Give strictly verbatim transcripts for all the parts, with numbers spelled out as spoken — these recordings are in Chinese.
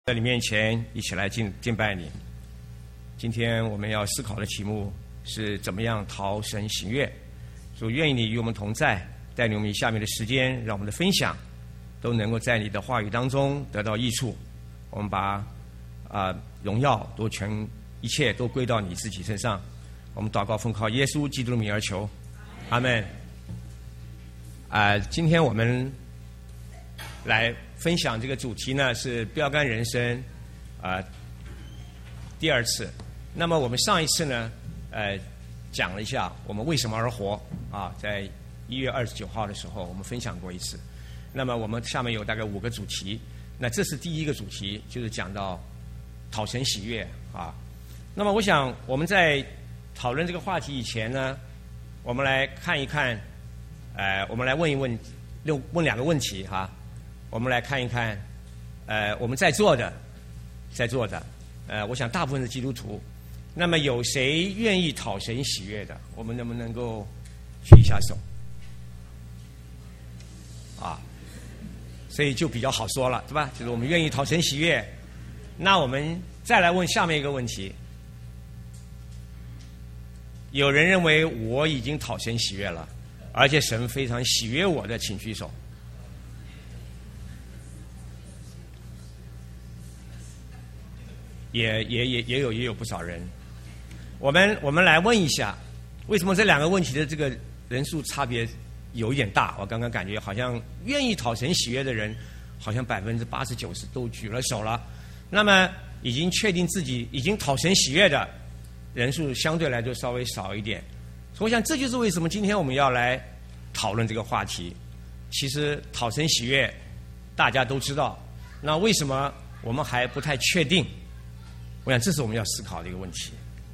在你面前一起来敬敬拜你。今天我们要思考的题目是怎么样讨神喜悦。主，愿意你与我们同在，带领我们以下面的时间，让我们的分享都能够在你的话语当中得到益处。我们把啊、呃、荣耀都全一切都归到你自己身上。我们祷告奉靠耶稣基督的名而求，阿们。啊、呃，今天我们来分享这个主题呢，是标杆人生啊、呃、第二次。那么我们上一次呢，呃，讲了一下我们为什么而活啊，在一月二十九号的时候我们分享过一次。那么我们下面有大概五个主题，那这是第一个主题，就是讲到讨神喜悦啊。那么我想我们在讨论这个话题以前呢，我们来看一看，呃，我们来问一问，六问两个问题哈、啊。我们来看一看，呃，我们在座的，在座的，呃，我想大部分是基督徒。那么有谁愿意讨神喜悦的？我们能不能够举一下手？啊，所以就比较好说了，对吧？就是我们愿意讨神喜悦。那我们再来问下面一个问题：有人认为我已经讨神喜悦了，而且神非常喜悦我的，请举手。也也也也有也有不少人，我们我们来问一下，为什么这两个问题的这个人数差别有一点大？我刚刚感觉好像愿意讨神喜悦的人，好像百分之八十九十都举了手了。那么已经确定自己已经讨神喜悦的人数相对来说稍微少一点。所以我想这就是为什么今天我们要来讨论这个话题。其实讨神喜悦大家都知道，那为什么我们还不太确定？我想这是我们要思考的一个问题。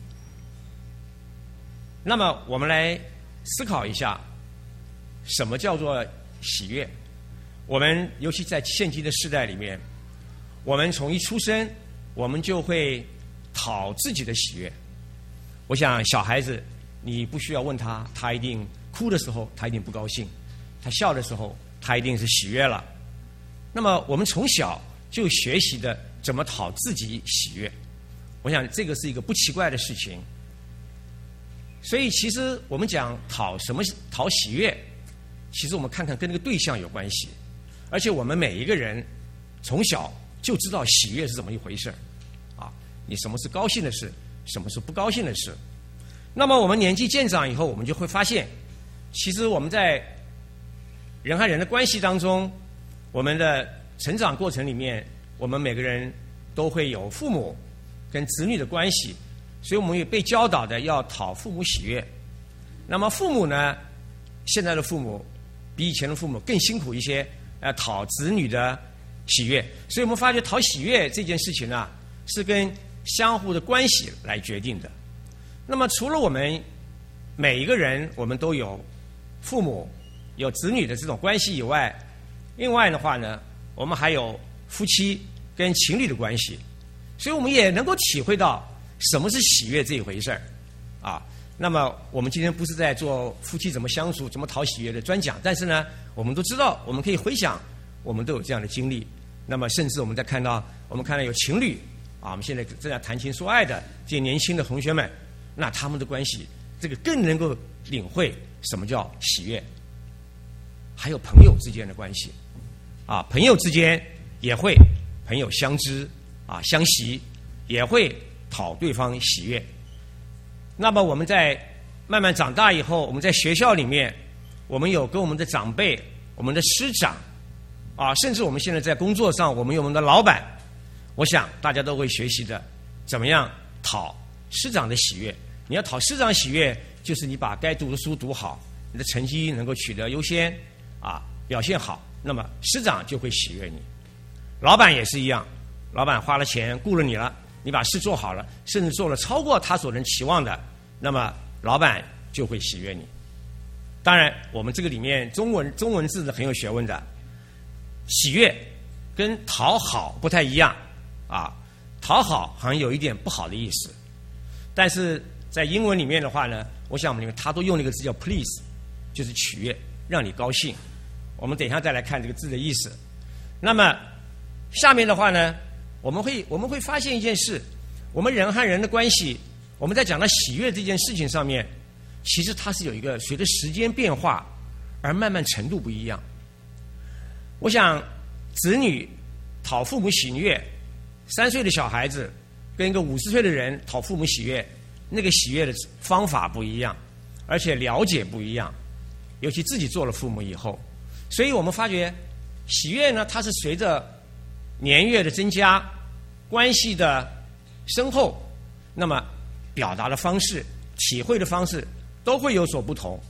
那么我们来思考一下，什么叫做喜悦？我们尤其在现今的世代里面，我们从一出生，我们就会讨自己的喜悦。我想小孩子，你不需要问他，他一定哭的时候他一定不高兴，他笑的时候他一定是喜悦了。那么我们从小就学习的怎么讨自己喜悦。我想这个是一个不奇怪的事情。所以其实我们讲讨什么讨喜悦，其实我们看看跟那个对象有关系。而且我们每一个人从小就知道喜悦是怎么一回事啊，你什么是高兴的事，什么是不高兴的事。那么我们年纪渐长以后，我们就会发现，其实我们在人和人的关系当中，我们的成长过程里面，我们每个人都会有父母跟子女的关系，所以我们也被教导的要讨父母喜悦。那么父母呢，现在的父母比以前的父母更辛苦一些，要讨子女的喜悦。所以我们发觉讨喜悦这件事情呢，是跟相互的关系来决定的。那么除了我们每一个人，我们都有父母有子女的这种关系以外，另外的话呢，我们还有夫妻跟情侣的关系。所以我们也能够体会到什么是喜悦这一回事儿啊。那么我们今天不是在做夫妻怎么相处、怎么讨喜悦的专讲，但是呢，我们都知道，我们可以回想，我们都有这样的经历。那么甚至我们在看到，我们看到有情侣啊，我们现在正在谈情说爱的这些年轻的同学们，那他们的关系，这个更能够领会什么叫喜悦。还有朋友之间的关系啊，朋友之间也会朋友相知啊，相惜，也会讨对方喜悦。那么我们在慢慢长大以后，我们在学校里面，我们有跟我们的长辈、我们的师长啊，甚至我们现在在工作上，我们有我们的老板，我想大家都会学习的，怎么样讨师长的喜悦。你要讨师长喜悦，就是你把该读的书读好，你的成绩能够取得优先啊，表现好，那么师长就会喜悦你。老板也是一样。老板花了钱雇了你了，你把事做好了，甚至做了超过他所能期望的，那么老板就会喜悦你。当然我们这个里面中文中文字是很有学问的，喜悦跟讨好不太一样啊，讨好好像有一点不好的意思，但是在英文里面的话呢，我想我们里面他都用那个字叫 please， 就是取悦，让你高兴。我们等一下再来看这个字的意思。那么下面的话呢， 我们会我们会发现一件事，我们人和人的关系，我们在讲到喜悦这件事情上面，其实它是有一个随着时间变化而慢慢程度不一样。我想子女讨父母喜悦，三岁的小孩子跟一个五十岁的人讨父母喜悦，那个喜悦的方法不一样，而且了解不一样，尤其自己做了父母以后，所以我们发觉喜悦呢，它是随着年月的增加，关系的深厚，那么表达的方式、体会的方式都会有所不同。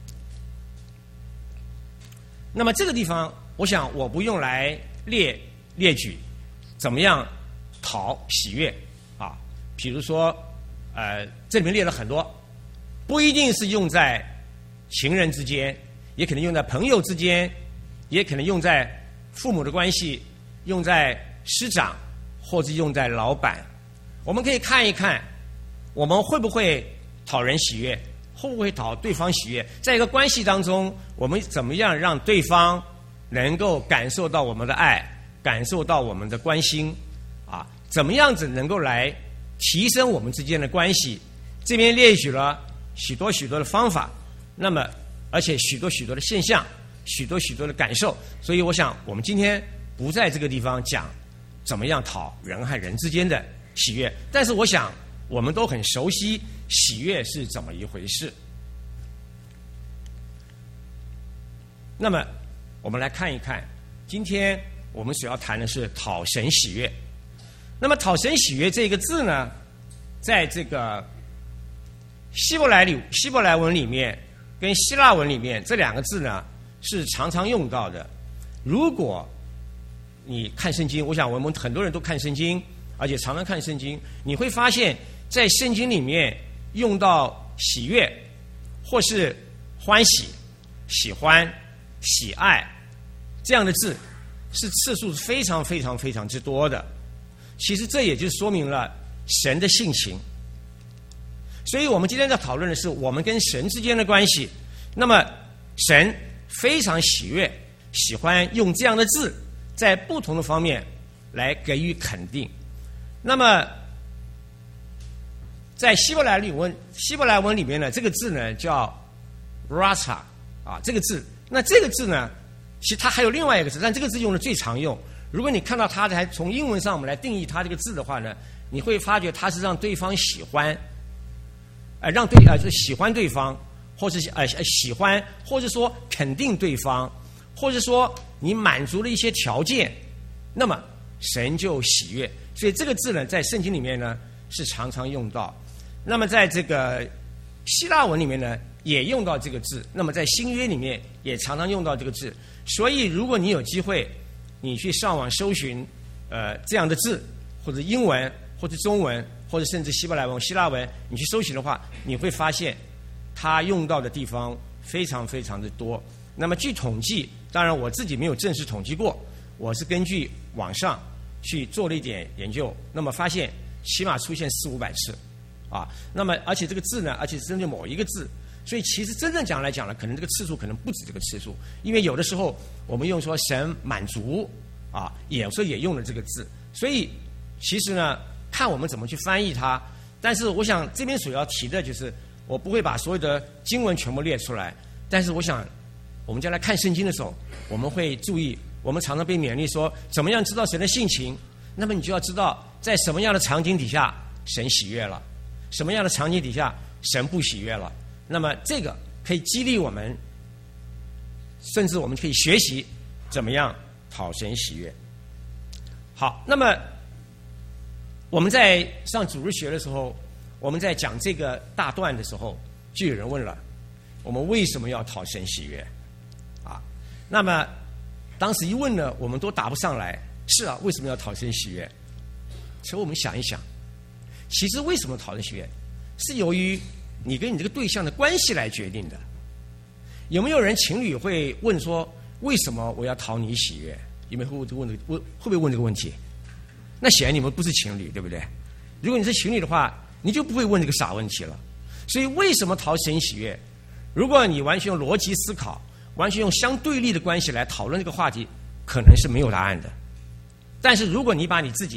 那么这个地方，我想我不用来列列举怎么样讨喜悦啊，比如说，呃，这里面列了很多，不一定是用在情人之间，也可能用在朋友之间，也可能用在父母的关系，用在师长，或者用在老板。我们可以看一看，我们会不会讨人喜悦，会不会讨对方喜悦，在一个关系当中，我们怎么样让对方能够感受到我们的爱，感受到我们的关心啊，怎么样子能够来提升我们之间的关系。这边列举了许多许多的方法，那么而且许多许多的现象，许多许多的感受，所以我想我们今天不在这个地方讲怎么样讨人和人之间的喜悦，但是我想我们都很熟悉喜悦是怎么一回事。那么我们来看一看，今天我们所要谈的是讨神喜悦。那么讨神喜悦这个字呢，在这个希伯来里希伯来文里面跟希腊文里面这两个字呢是常常用到的。如果你看圣经，我想我们很多人都看圣经，而且常常看圣经，你会发现在圣经里面用到喜悦或是欢喜、喜欢、喜爱这样的字是次数非常非常非常之多的。其实这也就说明了神的性情。所以我们今天在讨论的是我们跟神之间的关系。那么神非常喜悦，喜欢用这样的字在不同的方面来给予肯定。那么在希伯来文希伯来文里面呢，这个字呢叫 rasa 啊，这个字，那这个字呢其实它还有另外一个字，但这个字用的最常用。如果你看到它还从英文上我们来定义它这个字的话呢，你会发觉它是让对方喜欢，呃，让对呃喜欢对方，或者呃喜欢，或者说肯定对方，或者说你满足了一些条件，那么神就喜悦。所以这个字呢，在圣经里面呢是常常用到。那么在这个希腊文里面呢，也用到这个字。那么在新约里面也常常用到这个字。所以如果你有机会，你去上网搜寻呃这样的字，或者英文，或者中文，或者甚至希伯来文、希腊文，你去搜寻的话，你会发现它用到的地方非常非常的多。那么据统计，当然我自己没有正式统计过，我是根据网上去做了一点研究，那么发现起码出现四五百次啊。那么而且这个字呢，而且是针对某一个字，所以其实真正讲来讲了，可能这个次数可能不止这个次数，因为有的时候我们用说神满足啊，有时候也用了这个字，所以其实呢，看我们怎么去翻译它。但是我想这边所要提的就是，我不会把所有的经文全部列出来，但是我想我们将来看圣经的时候，我们会注意，我们常常被勉励说怎么样知道神的性情，那么你就要知道在什么样的场景底下神喜悦了，什么样的场景底下神不喜悦了。那么这个可以激励我们，甚至我们可以学习怎么样讨神喜悦。好，那么我们在上主日学的时候，我们在讲这个大段的时候，就有人问了，我们为什么要讨神喜悦啊？那么当时一问呢，我们都答不上来。是啊，为什么要讨神喜悦？其实我们想一想，其实为什么讨神喜悦，是由于你跟你这个对象的关系来决定的。有没有人情侣会问说，为什么我要讨你喜悦？有没有会问这个问问会不会问这个问题？那显然你们不是情侣，对不对？如果你是情侣的话，你就不会问这个傻问题了。所以为什么讨神喜悦？如果你完全用逻辑思考，完全用相对立的关系来讨论这个话题，可能是没有答案的。但是如果你把你自己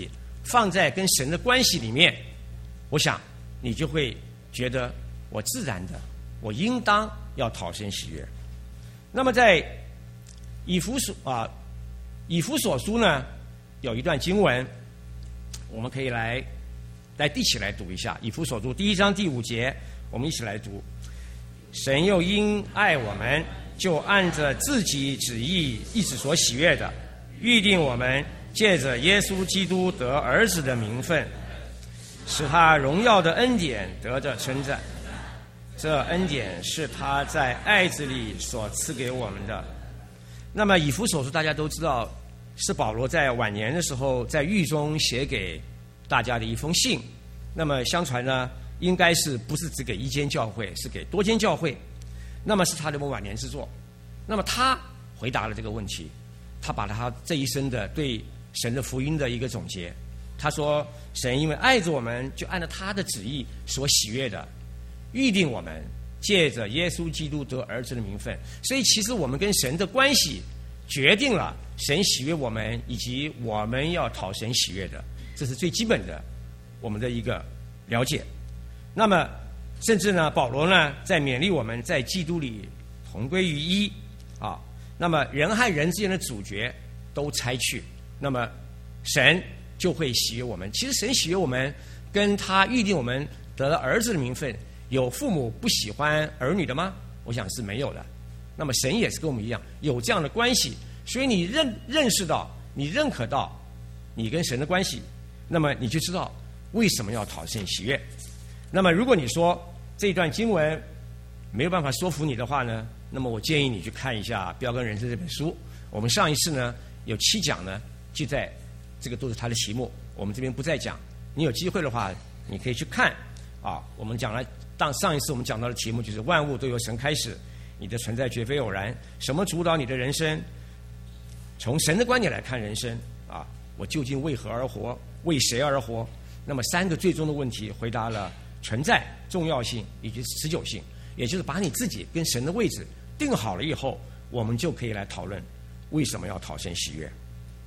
放在跟神的关系里面，我想你就会觉得我自然的，我应当要讨神喜悦。那么在以弗所啊，以弗所书呢有一段经文，我们可以来来一起来读一下。以弗所书第一章第五节，我们一起来读。神又因爱我们，就按着自己旨意一直所喜悦的，预定我们借着耶稣基督得儿子的名分，使他荣耀的恩典得着称赞。这恩典是他在爱子里所赐给我们的。那么以弗所书大家都知道，是保罗在晚年的时候在狱中写给大家的一封信。那么相传呢，应该是不是只给一间教会，是给多间教会。那么是他的晚年之作。那么他回答了这个问题，他把他这一生的对神的福音的一个总结。他说，神因为爱着我们，就按照他的旨意所喜悦的，预定我们借着耶稣基督得儿子的名分。所以其实我们跟神的关系决定了神喜悦我们，以及我们要讨神喜悦的，这是最基本的我们的一个了解。那么甚至呢，保罗呢在勉励我们在基督里同归于一啊。那么人和人之间的主角都拆去，那么神就会喜悦我们。其实神喜悦我们，跟他预定我们得了儿子的名分，有父母不喜欢儿女的吗？我想是没有的。那么神也是跟我们一样有这样的关系，所以你认认识到，你认可到你跟神的关系，那么你就知道为什么要讨神喜悦。那么如果你说这段经文没有办法说服你的话呢，那么我建议你去看一下《标杆人生》这本书。我们上一次呢有七讲呢，就在这个都是它的题目，我们这边不再讲。你有机会的话，你可以去看啊。我们讲了，当上一次我们讲到的题目就是万物都由神开始，你的存在绝非偶然。什么主导你的人生？从神的观点来看人生啊，我究竟为何而活？为谁而活？那么三个最终的问题回答了存在、重要性以及持久性，也就是把你自己跟神的位置定好了以后，我们就可以来讨论为什么要讨神喜悦。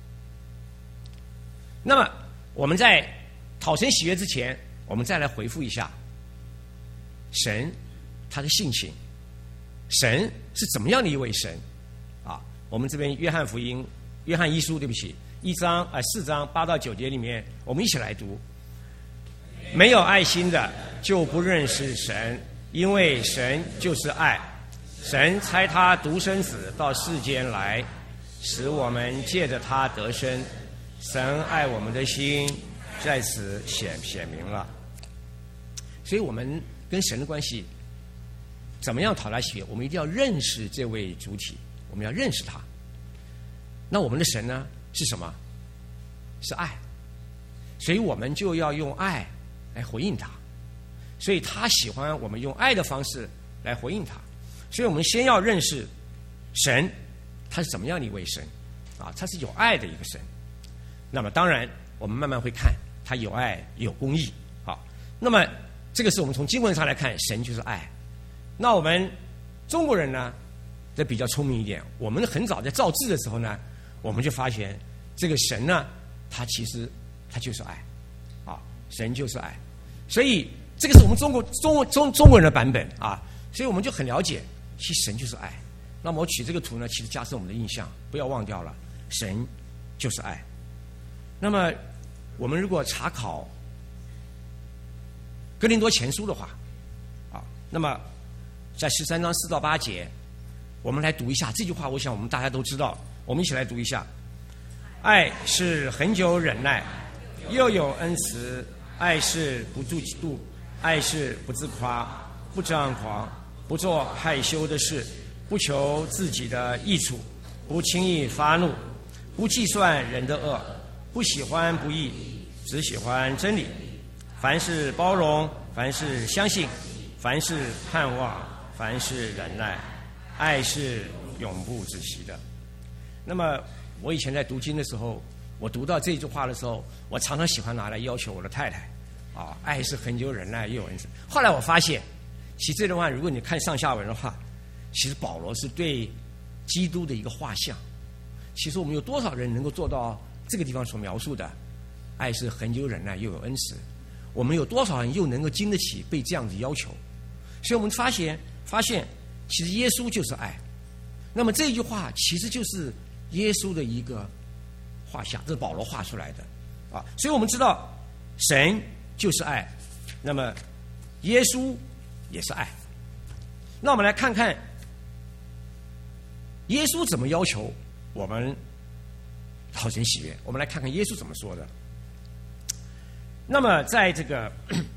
那么我们在讨神喜悦之前，我们再来回复一下神他的性情，神是怎么样的一位神啊？我们这边约翰福音、约翰一书，对不起，一章啊、呃、四章八到九节里面，我们一起来读。没有爱心的就不认识神，因为神就是爱。神差他独生子到世间来，使我们借着他得生。神爱我们的心在此显显明了。所以我们跟神的关系怎么样讨他喜悦？我们一定要认识这位主体，我们要认识他。那我们的神呢是什么？是爱。所以我们就要用爱来回应他。所以他喜欢我们用爱的方式来回应他。所以我们先要认识神，他是怎么样的一位神啊？他是有爱的一个神。那么当然我们慢慢会看他有爱有公义。好，那么这个是我们从经文上来看，神就是爱。那我们中国人呢这比较聪明一点，我们很早在造字的时候呢，我们就发现这个神呢他其实他就是爱啊，神就是爱。所以这个是我们中国中中中国人的版本啊，所以我们就很了解其实神就是爱。那么我取这个图呢，其实加深我们的印象，不要忘掉了神就是爱。那么我们如果查考哥林多前书的话啊，那么在十三章四到八节，我们来读一下这句话，我想我们大家都知道，我们一起来读一下。爱是恒久忍耐，又有恩慈；爱是不妒妒，爱是不自夸，不张狂，不做害羞的事，不求自己的益处，不轻易发怒，不计算人的恶，不喜欢不义，只喜欢真理。凡事包容，凡事相信，凡事盼望，凡事忍耐。爱是永不止息的。那么我以前在读经的时候，我读到这句话的时候，我常常喜欢拿来要求我的太太啊，爱是恒久忍耐，又有恩慈。后来我发现其实这段话如果你看上下文的话，其实保罗是对基督的一个画像。其实我们有多少人能够做到这个地方所描述的爱是恒久忍耐，又有恩慈。我们有多少人又能够经得起被这样子要求？所以我们发现，发现其实耶稣就是爱。那么这句话其实就是耶稣的一个画像，这是保罗画出来的啊。所以我们知道，神就是爱，那么耶稣也是爱。那我们来看看耶稣怎么要求我们讨神喜悦。我们来看看耶稣怎么说的。那么在这个，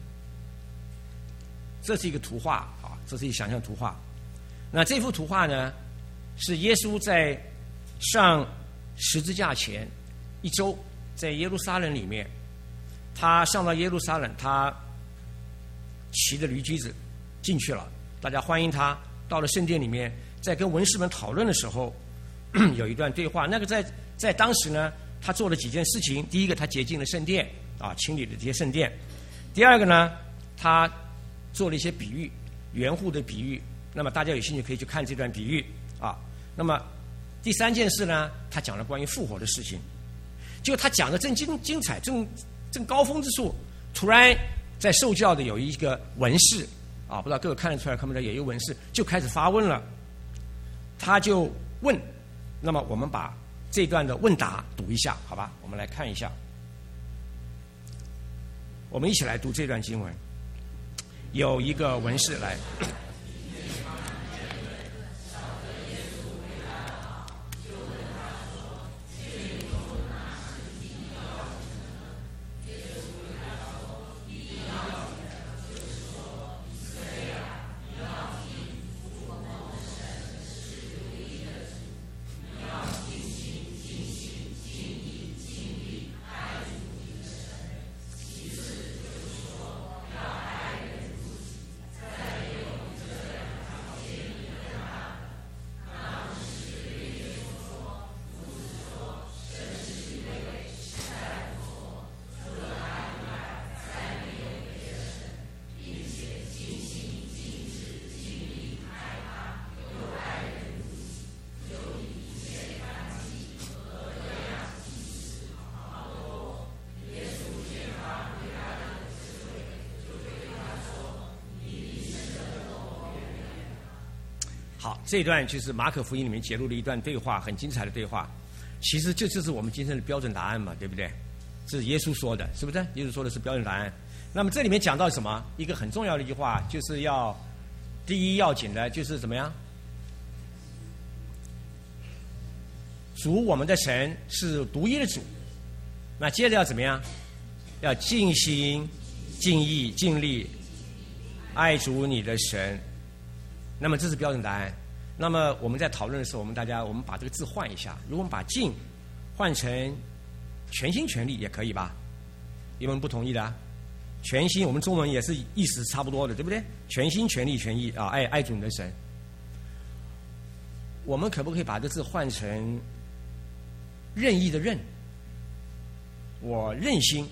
这是一个图画啊，这是一个想象图画。那这幅图画呢，是耶稣在上十字架前一周，在耶路撒冷里面，他上到耶路撒冷，他骑着驴驹子进去了，大家欢迎他。到了圣殿里面，在跟文士们讨论的时候，有一段对话。那个在在当时呢，他做了几件事情。第一个，他洁净了圣殿啊，清理了这些圣殿。第二个呢，他做了一些比喻，园户的比喻。那么大家有兴趣可以去看这段比喻啊。那么第三件事呢，他讲了关于复活的事情。就他讲的正精精彩，正正高峰之处，突然在受教的有一个文士啊，不知道各位看得出来看不出来，有一个文士就开始发问了。他就问，那么我们把这段的问答读一下，好吧？我们来看一下，我们一起来读这段经文。有一个文士来。好，这一段就是马可福音里面揭露的一段对话，很精彩的对话。其实这就是我们今天的标准答案嘛，对不对？这是耶稣说的，是不是？耶稣说的是标准答案。那么这里面讲到什么？一个很重要的一句话，就是要第一要紧的就是怎么样？主我们的神是独一的主。那接着要怎么样？要尽心、尽意、尽力爱主你的神。那么这是标准答案。那么我们在讨论的时候，我们大家我们把这个字换一下，如果我们把尽换成全心全力也可以吧？有没有不同意的啊？全心，我们中文也是意思差不多的，对不对？全心全力全意啊，爱爱主你的神。我们可不可以把这字换成任意的任？我任心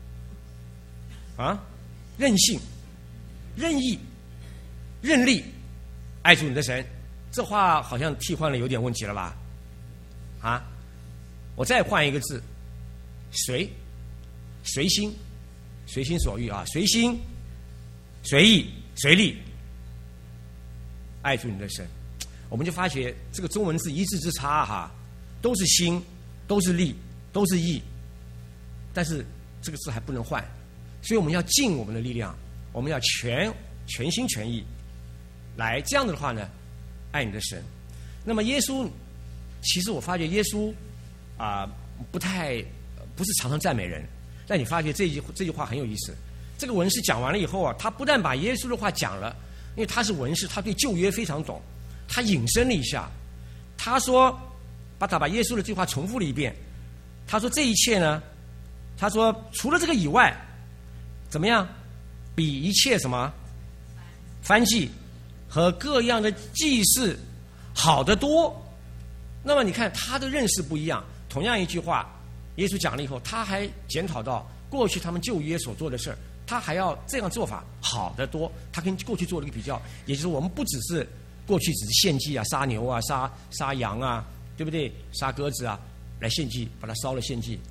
啊，任性、任意、任力爱主你的神。这话好像替换了有点问题了吧？啊，我再换一个字，随，随心，随心所欲啊，随心、随意、随力爱主你的神。我们就发觉这个中文字一字之差哈，都是心，都是力，都是意，但是这个字还不能换，所以我们要尽我们的力量，我们要全全心全意来，这样的话呢，爱你的神。那么耶稣，其实我发觉耶稣啊、呃、不太不是常常赞美人，但你发觉这句这句话很有意思。这个文士讲完了以后啊，他不但把耶稣的话讲了，因为他是文士，他对旧约非常懂，他引申了一下，他说把他把耶稣的这句话重复了一遍。他说这一切呢，他说除了这个以外，怎么样？比一切什么燔祭和各样的祭祀好得多。那么你看他的认识不一样，同样一句话，耶稣讲了以后，他还检讨到过去他们旧约所做的事儿，他还要这样做法好得多。他跟过去做了一个比较，也就是我们不只是过去只是献祭啊，杀牛啊，杀杀羊啊，对不对？杀鸽子啊来献祭，把它烧了献祭。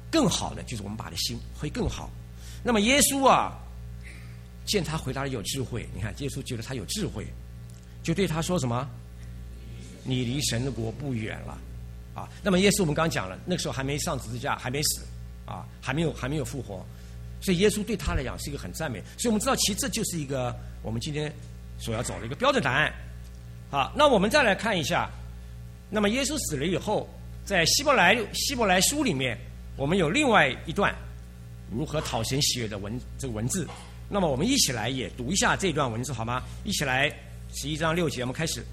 更好的就是我们把的心会更好。那么耶稣啊，见他回答的有智慧，你看耶稣觉得他有智慧，就对他说什么？你离神的国不远了啊。那么耶稣我们刚刚讲了，那个时候还没上十字架，还没死啊，还没有还没有复活，所以耶稣对他来讲是一个很赞美。所以我们知道，其实这就是一个我们今天所要找的一个标准答案。好，那我们再来看一下，那么耶稣死了以后，在希伯来希伯来书里面，我们有另外一段如何讨神喜悦的文这个文字。那么我们一起来也读一下这段文字好吗？一起来十一章六节，我们开始。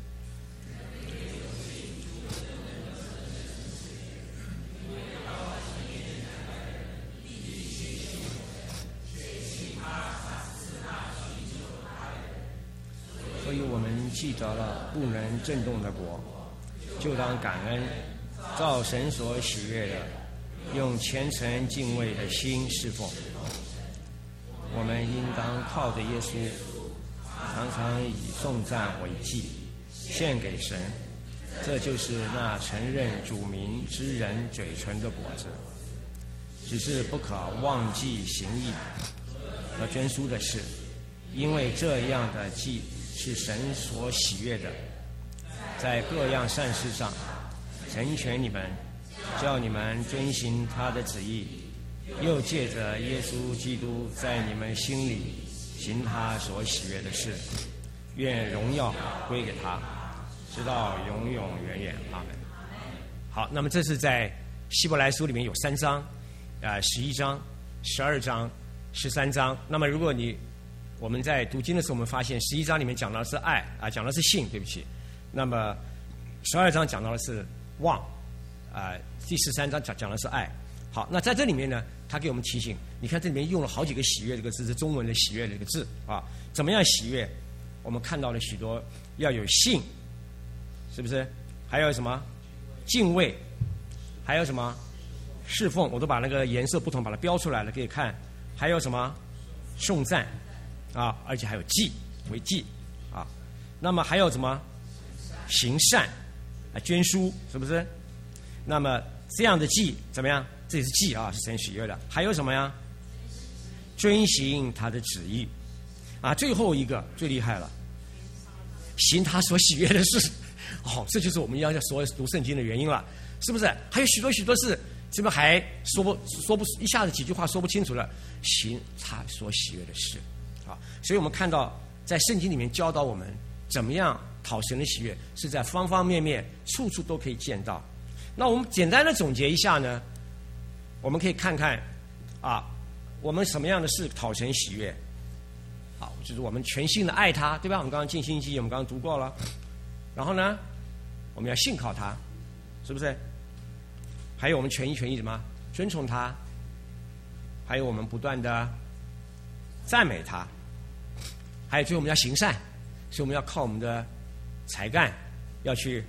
所以我们记得了不能震动的国，就当感恩，照神所喜悦的，用虔诚敬畏的心侍奉。我们应当靠着耶稣，常常以颂赞为祭，献给神，这就是那承认主名之人嘴唇的果子。只是不可忘记行义和捐书的事，因为这样的祭是神所喜悦的。在各样善事上成全你们，叫你们遵行他的旨意，又借着耶稣基督在你们心里行他所喜悦的事。愿荣耀归给他，直到永永远远。阿们。好，那么这是在希伯来书里面有三章，呃，十一章、十二章、十三章。那么如果你我们在读经的时候，我们发现十一章里面讲到的是爱啊，讲的是信，对不起。那么十二章讲到的是望，啊、呃，第十三章讲讲的是爱。好，那在这里面呢，他给我们提醒，你看这里面用了好几个喜悦这个字，是中文的喜悦这个字啊。怎么样喜悦？我们看到了许多，要有信，是不是？还有什么敬畏？还有什么侍奉？我都把那个颜色不同把它标出来了，可以看。还有什么颂赞啊？而且还有祭为祭啊。那么还有什么行善啊？捐书，是不是？那么这样的祭怎么样？这也是祭啊，是神喜悦的。还有什么呀？遵行他的旨意啊。最后一个最厉害了，行他所喜悦的事。哦，这就是我们要说读圣经的原因了，是不是？还有许多许多事，这边还说不说不一下子几句话说不清楚了。行他所喜悦的事啊，所以我们看到在圣经里面教导我们怎么样讨神的喜悦，是在方方面面处处都可以见到。那我们简单的总结一下呢，我们可以看看啊，我们什么样的是讨神喜悦？好，就是我们全心的爱他，对吧？我们刚刚尽心记，我们刚刚读过了。然后呢，我们要信靠他，是不是？还有我们全心全意什么？尊崇他。还有我们不断的赞美他。还有最后我们要行善，所以我们要靠我们的才干，要去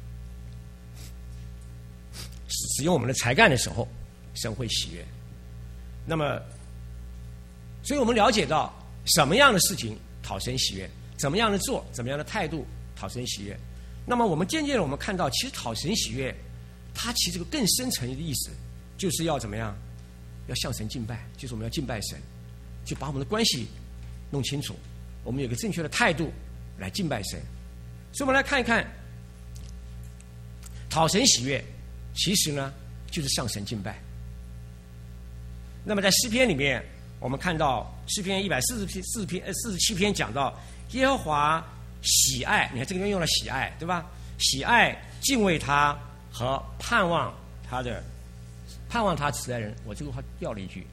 使用我们的才干的时候，神会喜悦。那么，所以我们了解到什么样的事情讨神喜悦，怎么样的做，怎么样的态度讨神喜悦。那么我们渐渐的我们看到，其实讨神喜悦，它其实有更深层的意思，就是要怎么样？要向神敬拜，就是我们要敬拜神，就把我们的关系弄清楚，我们有个正确的态度来敬拜神。所以我们来看一看，讨神喜悦，其实呢就是向神敬拜。那么在诗篇里面，我们看到诗篇一百四十篇、四篇、呃四十七篇讲到耶和华喜爱，你看这个地方用了喜爱，对吧？喜爱敬畏他和盼望他的。盼望他慈爱人，我这个话掉了一句。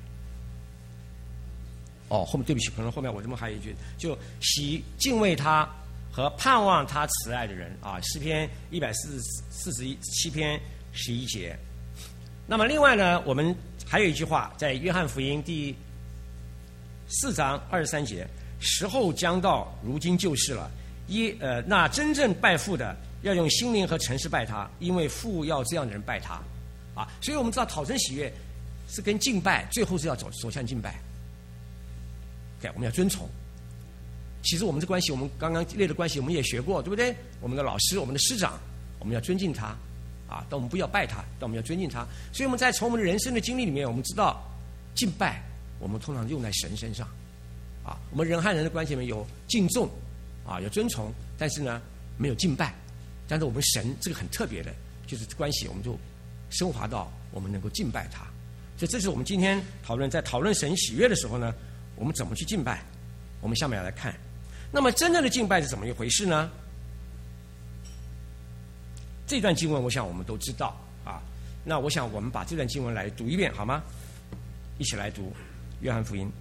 哦，后面对不起，可能后面我这么还有一句，就喜敬畏他和盼望他慈爱的人啊。诗篇一百四四十七篇十一节。那么另外呢，我们还有一句话，在约翰福音第四章二十三节：时候将到，如今就是了。一呃，那真正拜父的，要用心灵和诚实拜他，因为父要这样的人拜他。啊，所以我们知道讨神喜悦是跟敬拜，最后是要走走向敬拜。对，我们要尊崇。其实我们这关系，我们刚刚列的关系，我们也学过，对不对？我们的老师，我们的师长，我们要尊敬他， 啊，但我们不要拜他，但我们要尊敬他。所以我们在从我们的人生的经历里面，我们知道敬拜，我们通常用在神身上。啊，我们人和人的关系里面有敬重，啊，有尊崇，但是呢，没有敬拜。但是我们神这个很特别的，就是关系，我们就升华到我们能够敬拜他。所以这是我们今天讨论，在讨论神喜悦的时候呢，我们怎么去敬拜？我们下面要来看，那么真正的敬拜是怎么一回事呢？这段经文，我想我们都知道啊。那我想我们把这段经文来读一遍，好吗？一起来读《约翰福音》。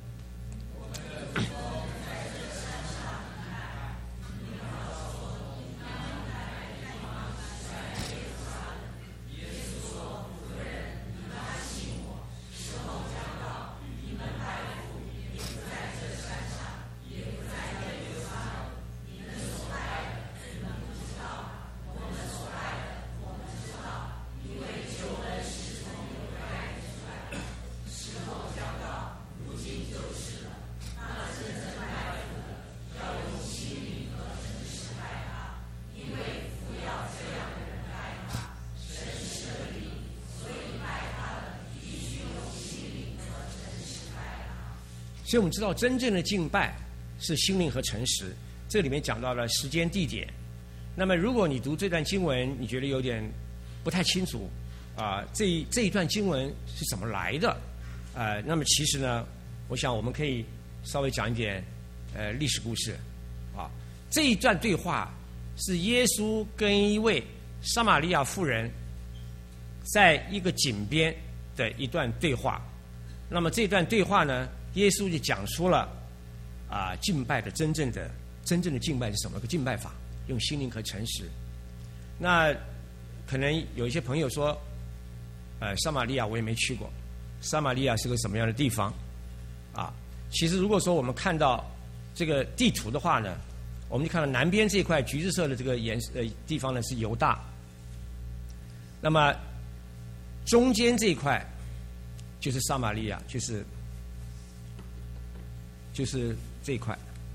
所以我们知道，真正的敬拜是心灵和诚实。这里面讲到了时间、地点。那么，如果你读这段经文，你觉得有点不太清楚啊、呃，这这一段经文是怎么来的？呃，那么其实呢，我想我们可以稍微讲一点呃历史故事啊。这一段对话是耶稣跟一位撒玛利亚妇人在一个井边的一段对话。那么这段对话呢，耶稣就讲出了啊、呃、敬拜的真正的真正的敬拜是什么个敬拜法，用心灵和诚实。那可能有一些朋友说，呃，撒玛利亚我也没去过，撒玛利亚是个什么样的地方啊？其实如果说我们看到这个地图的话呢，我们就看到南边这一块橘子色的这个颜呃地方呢是犹大，那么中间这一块就是撒玛利亚，就是就是这一块。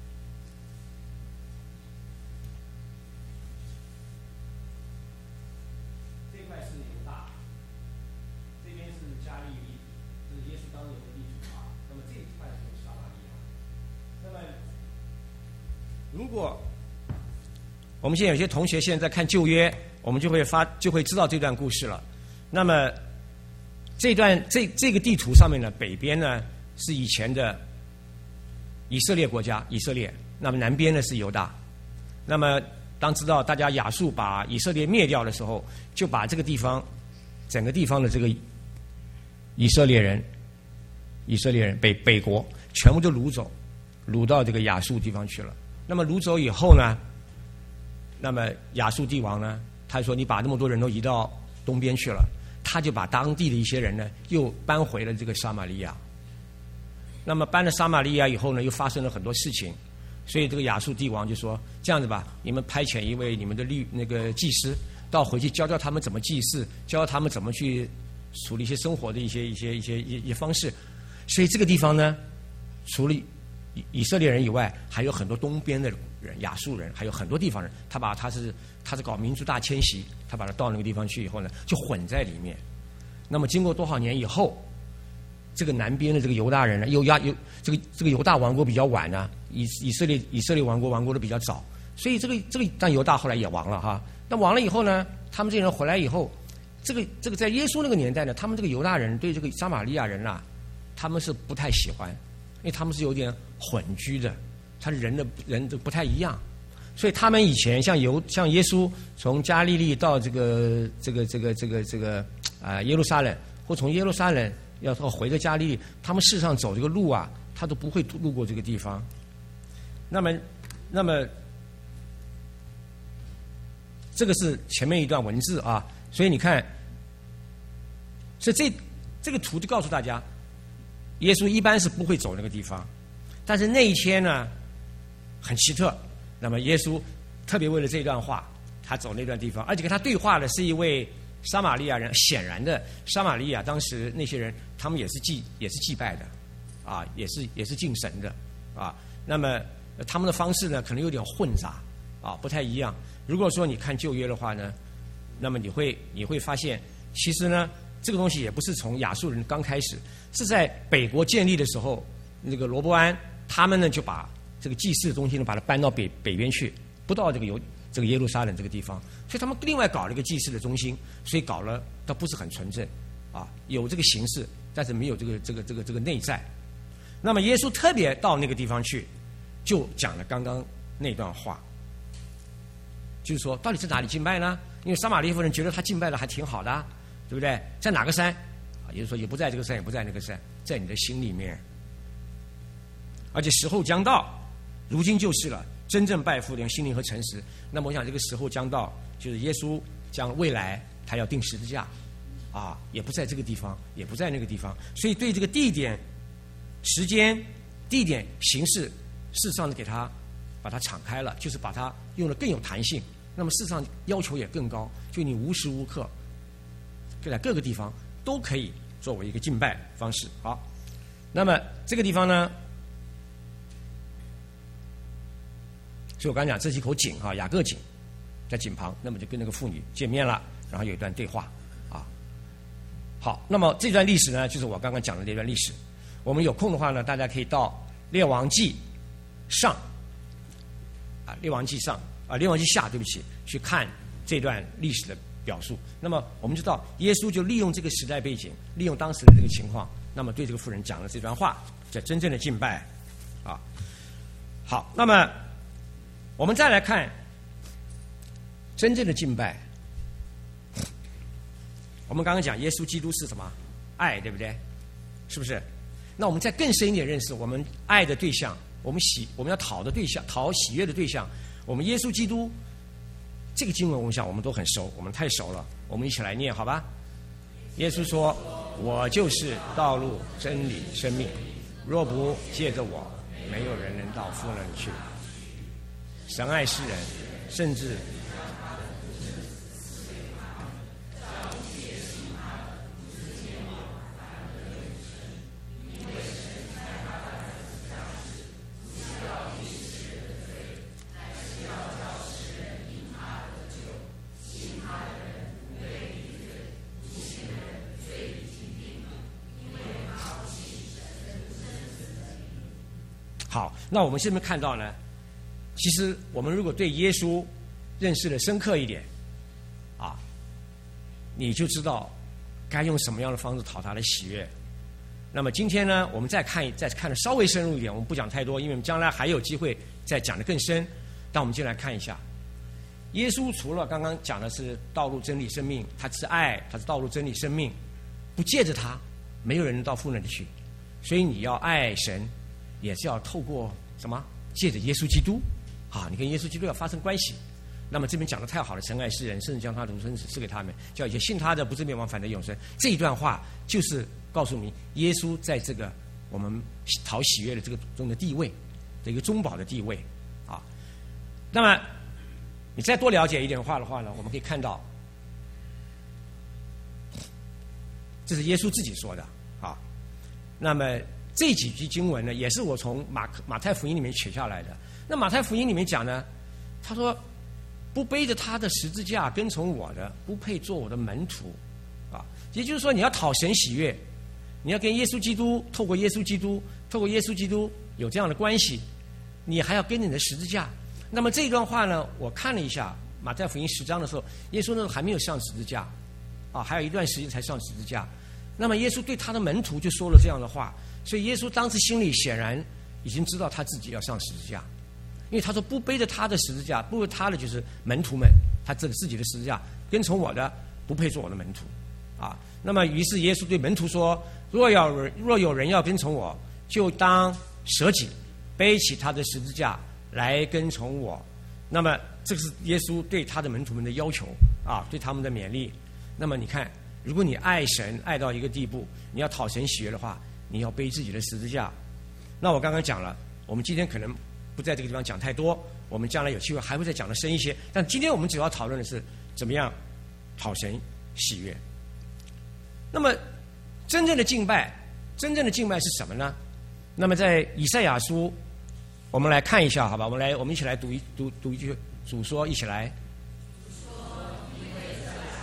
这一块是犹大，这边是加利利，这是耶稣当年的地图啊。那么这一块就是撒玛利亚。那么，如果我们现在有些同学现在在看旧约，我们就会发就会知道这段故事了。那么这段这这个地图上面呢，北边呢是以前的以色列国家以色列，那么南边呢是犹大。那么当知道大家亚述把以色列灭掉的时候，就把这个地方整个地方的这个以色列人以色列人北北国全部都掳走，掳到这个亚述地方去了。那么掳走以后呢，那么亚述帝王呢，他说你把那么多人都移到东边去了，他就把当地的一些人呢又搬回了这个撒玛利亚。那么搬了撒玛利亚以后呢，又发生了很多事情，所以这个亚述帝王就说这样子吧，你们派遣一位你们的律那个祭司到回去教教他们怎么祭祀，教教他们怎么去处理一些生活的一些一些一些一些方式。所以这个地方呢，除了以以色列人以外，还有很多东边的人，亚述人，还有很多地方人，他把他是他是搞民族大迁徙，他把他到那个地方去以后呢，就混在里面。那么经过多少年以后，这个南边的这个犹大人呢，又亚犹这个这个犹大王国比较晚呢，以以色列以色列王国王国的比较早，所以这个这个但犹大后来也亡了哈。那亡了以后呢，他们这些人回来以后，这个这个在耶稣那个年代呢，他们这个犹大人对这个撒玛利亚人啊，他们是不太喜欢，因为他们是有点混居的，他的人的人都不太一样，所以他们以前像犹像耶稣从加利利到这个这个这个这个这个啊、呃、耶路撒冷，或从耶路撒冷要到回个加利利，他们事实上走这个路啊，他都不会路过这个地方。那么，那么这个是前面一段文字啊，所以你看，所以这这个图就告诉大家，耶稣一般是不会走那个地方，但是那一天呢，很奇特。那么耶稣特别为了这段话，他走那段地方，而且跟他对话的是一位撒玛利亚人。显然的，撒玛利亚当时那些人，他们也是祭也是祭拜的，啊，也是也是敬神的，啊。那么他们的方式呢，可能有点混杂，啊，不太一样。如果说你看旧约的话呢， 那么你会你会发现，其实呢，这个东西也不是从亚述人刚开始，是在北国建立的时候，那个罗波安他们呢就把这个祭祀的东西呢，把它搬到北北边去，不到这个有这个耶路撒冷这个地方，所以他们另外搞了一个祭祀的中心，所以搞了它不是很纯正啊，有这个形式，但是没有这个这个这个这个内在。那么耶稣特别到那个地方去，就讲了刚刚那段话，就是说到底在哪里敬拜呢？因为撒玛利亚妇人觉得他敬拜的还挺好的、啊，对不对？在哪个山？啊，也就是说也不在这个山，也不在那个山，在你的心里面。而且时候将到，如今就是了。真正拜父的人心灵和诚实。那么我想这个时候将到，就是耶稣将未来他要钉十字架，啊，也不在这个地方，也不在那个地方。所以对这个地点、时间、地点、形式，事实上给他把它敞开了，就是把它用的更有弹性。那么事实上要求也更高，就你无时无刻在各个地方都可以作为一个敬拜方式。好，那么这个地方呢，所以我刚才讲这是一口井啊，雅各井，在井旁，那么就跟那个妇女见面了，然后有一段对话啊。好，那么这段历史呢，就是我刚刚讲的这段历史。我们有空的话呢，大家可以到列王纪上啊，列王纪上啊，列王纪下，对不起，去看这段历史的表述。那么我们知道，耶稣就利用这个时代背景，利用当时的这个情况，那么对这个妇人讲了这段话，叫真正的敬拜啊。好，那么我们再来看真正的敬拜。我们刚刚讲耶稣基督是什么？爱，对不对？是不是？那我们再更深一点认识我们爱的对象，我们喜我们要讨的对象，讨喜悦的对象，我们耶稣基督。这个经文我想我们都很熟，我们太熟了，我们一起来念好吧。耶稣说：“我就是道路、真理、生命，若不借着我，没有人能到父那里去。神爱世人，甚至好，那我们现在看到呢，其实我们如果对耶稣认识的深刻一点，啊，你就知道该用什么样的方式讨他的喜悦。那么今天呢，我们再看再看的稍微深入一点，我们不讲太多，因为我们将来还有机会再讲得更深。但我们就来看一下，耶稣除了刚刚讲的是道路、真理、生命，他是爱，他是道路、真理、生命，不借着他，没有人能到父那里去。所以你要爱神。也是要透过什么？借着耶稣基督，啊，你跟耶稣基督要发生关系。那么这边讲的太好了，神爱世人，甚至将他的独生子赐给他们，叫一切信他的不至灭亡，反得永生。这一段话就是告诉你，耶稣在这个我们讨喜悦的这个中的地位，的一个中保的地位啊。那么你再多了解一点话的话呢，我们可以看到，这是耶稣自己说的啊。那么这几句经文呢，也是我从马马太福音里面取下来的。那马太福音里面讲呢，他说：“不背着他的十字架跟从我的，不配做我的门徒。”啊，也就是说，你要讨神喜悦，你要跟耶稣基督，透过耶稣基督，透过耶稣基督有这样的关系，你还要跟着你的十字架。那么这段话呢，我看了一下马太福音十章的时候，耶稣那时候还没有上十字架，啊，还有一段时间才上十字架。那么耶稣对他的门徒就说了这样的话。所以耶稣当时心里显然已经知道他自己要上十字架，因为他说不背着他的十字架，不背他的就是门徒们，他这个自己的十字架跟从我的不配做我的门徒啊。那么于是耶稣对门徒说：若要若有人要跟从我，就当舍己，背起他的十字架来跟从我。那么这是耶稣对他的门徒们的要求啊，对他们的勉励。那么你看，如果你爱神爱到一个地步，你要讨神喜悦的话，你要背自己的十字架。那我刚刚讲了，我们今天可能不在这个地方讲太多，我们将来有机会还会再讲得深一些。但今天我们主要讨论的是怎么样讨神喜悦。那么真正的敬拜，真正的敬拜是什么呢？那么在以赛亚书，我们来看一下，好吧？我们来，我们一起来读一读读一句主说，一起来。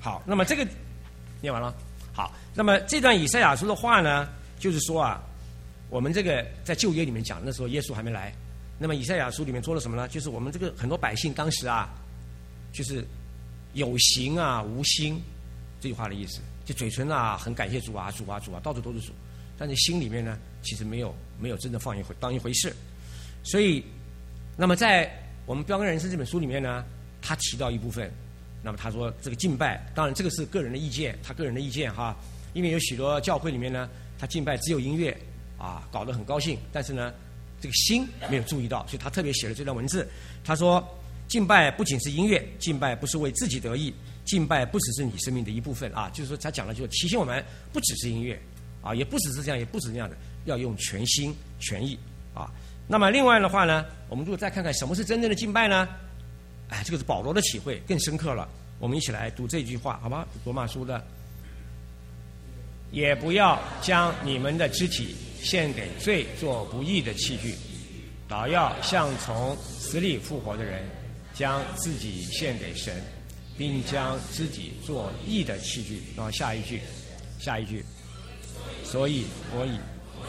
好，那么这个念完了。好，那么这段以赛亚书的话呢，就是说啊，我们这个在旧约里面讲，那时候耶稣还没来。那么以赛亚书里面说了什么呢？就是我们这个很多百姓当时啊，就是有形啊无心，这句话的意思，就嘴唇啊很感谢主啊主啊主啊，到处都是主，但是心里面呢，其实没有没有真的放一回当一回事。所以，那么在我们《标杆人生》这本书里面呢，他提到一部分，那么他说这个敬拜，当然这个是个人的意见，他个人的意见哈，因为有许多教会里面呢，他敬拜只有音乐啊，搞得很高兴，但是呢，这个心没有注意到，所以他特别写了这段文字。他说，敬拜不仅是音乐，敬拜不是为自己得意，敬拜不只是你生命的一部分啊，就是说他讲了，就是提醒我们，不只是音乐啊，也不只是这样，也不只是这样的，要用全心全意啊。那么另外的话呢，我们如果再看看什么是真正的敬拜呢？哎，这个是保罗的体会，更深刻了。我们一起来读这句话，好吗？罗马书的，也不要将你们的肢体献给罪做不义的器具，倒要像从死里复活的人，将自己献给神，并将自己做义的器具。然后下一句，下一句，所以我以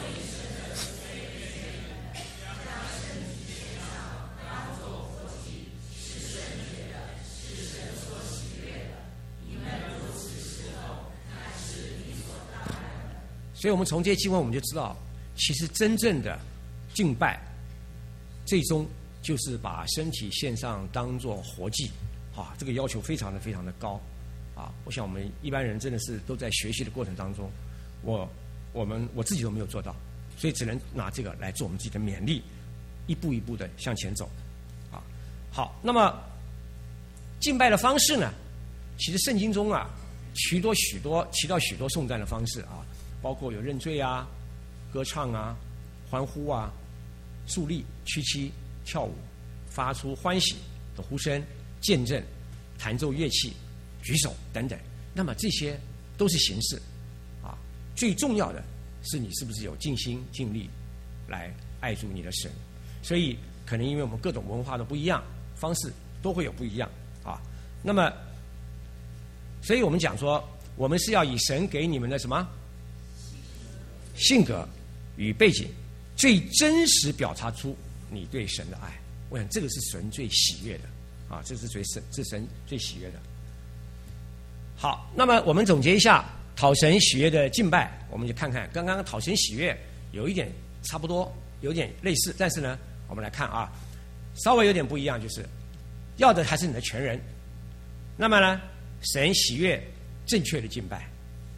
所以我们从这些经文我们就知道，其实真正的敬拜，最终就是把身体献上当作活祭，啊，这个要求非常的非常的高，啊，我想我们一般人真的是都在学习的过程当中，我我们我自己都没有做到，所以只能拿这个来做我们自己的勉励，一步一步的向前走，啊，好，那么敬拜的方式呢，其实圣经中啊，许多许多提到许多颂赞的方式啊。包括有认罪啊、歌唱啊、欢呼啊、肃立、屈膝、跳舞、发出欢喜的呼声、见证、弹奏乐器、举手等等。那么这些都是形式啊，最重要的是你是不是有尽心尽力来爱主你的神。所以可能因为我们各种文化的不一样，方式都会有不一样啊。那么，所以我们讲说，我们是要以神给你们的什么？性格与背景最真实表达出你对神的爱，我想这个是神最喜悦的啊，这是最神，这是神最喜悦的。好，那么我们总结一下讨神喜悦的敬拜，我们就看看刚刚讨神喜悦有一点差不多，有点类似，但是呢，我们来看啊，稍微有点不一样，就是要的还是你的全人。那么呢，神喜悦正确的敬拜，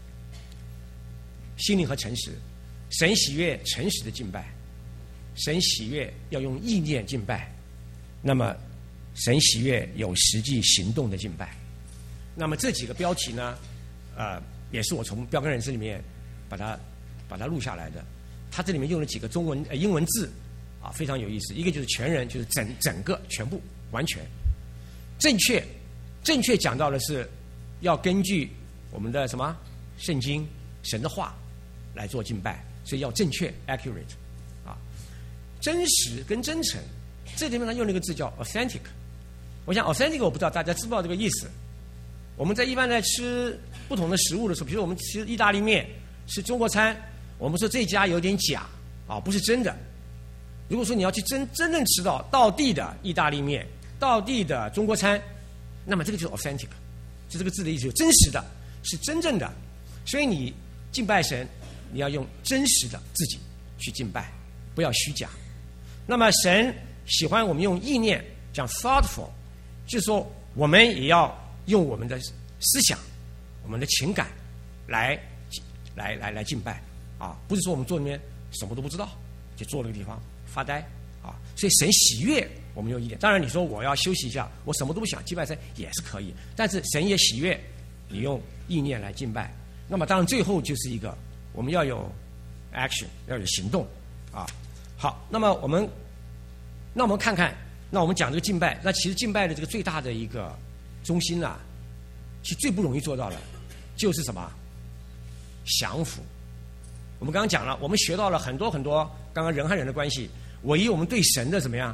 心灵和诚实。神喜悦诚实的敬拜，神喜悦要用意念敬拜，那么神喜悦有实际行动的敬拜。那么这几个标题呢，呃，也是我从标杆人生里面把它把它录下来的。它这里面用了几个中文呃英文字啊，非常有意思。一个就是全人，就是整整个全部完全正确，正确讲到的是要根据我们的什么圣经神的话来做敬拜。所以要正确 accurate 啊，真实跟真诚，这里面呢用了一个字叫 authentic。我想 authentic 我不知道大家知不知道这个意思。我们在一般在吃不同的食物的时候，比如我们吃意大利面，吃中国餐，我们说这家有点假啊，不是真的。如果说你要去真真正吃到道地的意大利面、道地的中国餐，那么这个就是 authentic， 就这个字的意思，真实的，是真正的。所以你敬拜神，你要用真实的自己去敬拜，不要虚假。那么神喜欢我们用意念，讲 thoughtful， 就是说我们也要用我们的思想、我们的情感来来来来敬拜啊，不是说我们坐那边什么都不知道，就坐那个地方发呆啊。所以神喜悦我们用意念。当然你说我要休息一下，我什么都不想敬拜神也是可以，但是神也喜悦你用意念来敬拜。那么当然最后就是一个我们要有 action， 要有行动啊。好，那么我们那我们看看，那我们讲这个敬拜，那其实敬拜的这个最大的一个中心啊，其实最不容易做到的就是什么？降服。我们刚刚讲了，我们学到了很多很多刚刚人和人的关系，唯一我们对神的怎么样？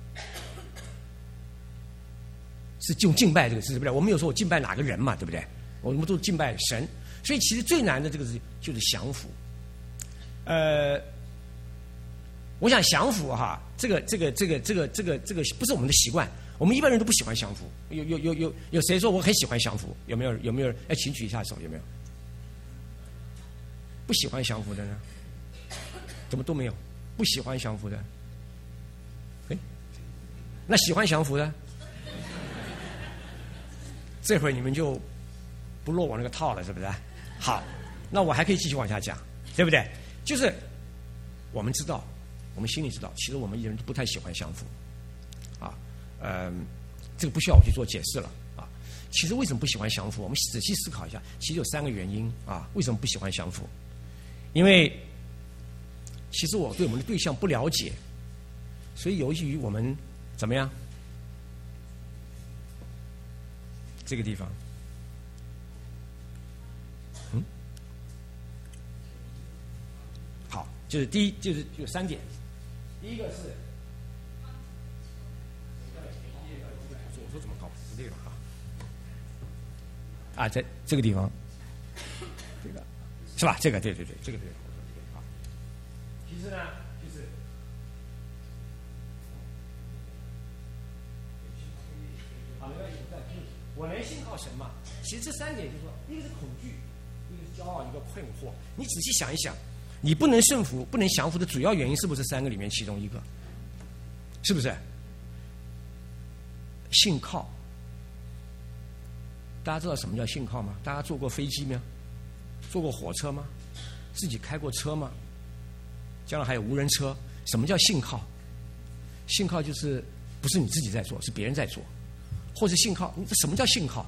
是用敬拜这个字，对不对？我们有时候我敬拜哪个人嘛，对不对？ 我们都敬拜神，所以其实最难的这个是就是降服。呃，我想降服哈，这个这个这个这个这个这个不是我们的习惯，我们一般人都不喜欢降服。有有有有有谁说我很喜欢降服？有没有有没有人？哎，请举一下手，有没有不喜欢降服的呢？怎么都没有？不喜欢降服的？哎，那喜欢降服的？这会儿你们就不落我那个套了，是不是？好，那我还可以继续往下讲，对不对？就是我们知道，我们心里知道，其实我们人都不太喜欢降服，啊，呃，这个不需要我去做解释了啊。其实为什么不喜欢降服？我们仔细思考一下，其实有三个原因啊。为什么不喜欢降服？因为其实我对我们的对象不了解，所以由于我们怎么样？这个地方，嗯，好，就是第一，就是有三点。第一个是，左手怎么搞？不对了啊！啊，在这个地方，这个是吧？这个对对对，这个对啊。其实呢，就是好，没关系，我再听。我能信靠神吗？其实这三点就是说，一个是恐惧，一个是骄傲，一个困惑。你仔细想一想，你不能顺服、不能降服的主要原因是不是三个里面其中一个？是不是？信靠。大家知道什么叫信靠吗？大家坐过飞机吗？坐过火车吗？自己开过车吗？将来还有无人车。什么叫信靠？信靠就是不是你自己在做，是别人在做。或者信靠，什么叫信靠？